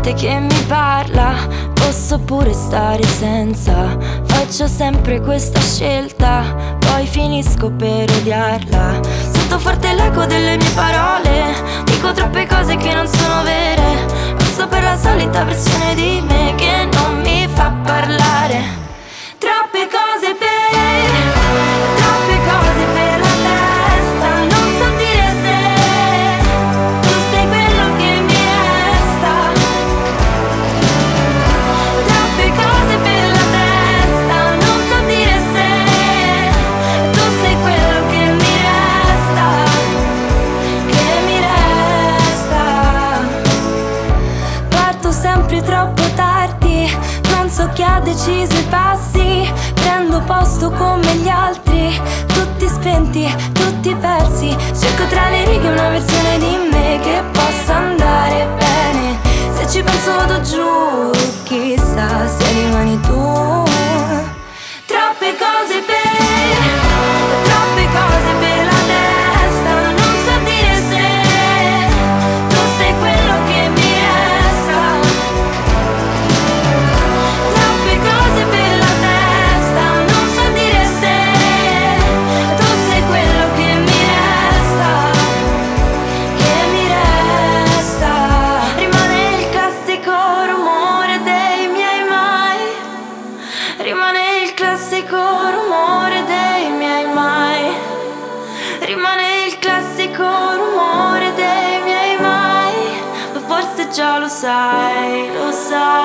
gente che mi parla, posso pure stare senza. Faccio sempre questa scelta, poi finisco per odiarla. Sento forte l'eco delle mie parole, dico troppe cose che non sono vere. Passo per la solita versione di me che non mi fa parlare. Troppe cose per la testa, non so dire se tu sei quello che mi resta. Troppe cose per la testa, non so dire se tu sei quello che mi resta, che mi resta. Parto sempre troppo tardi, non so chi ha deciso i passi. Prendo posto come gli altri, tutti spenti, tutti persi. Cerco tra le righe una versione di me che possa andare bene. Se ci penso vado giù, chissà se rimani tu. Troppe cose per la testa, non so dire se tu sei quello che mi resta. Troppe cose per la testa, non so dire se tu sei quello che mi resta, che mi resta. Rimane il classico rumore dei miei mai. Rimane il classico rumore dei miei mai. Rimane il classico rumore dei miei mai. Ma forse già lo sai, lo sai.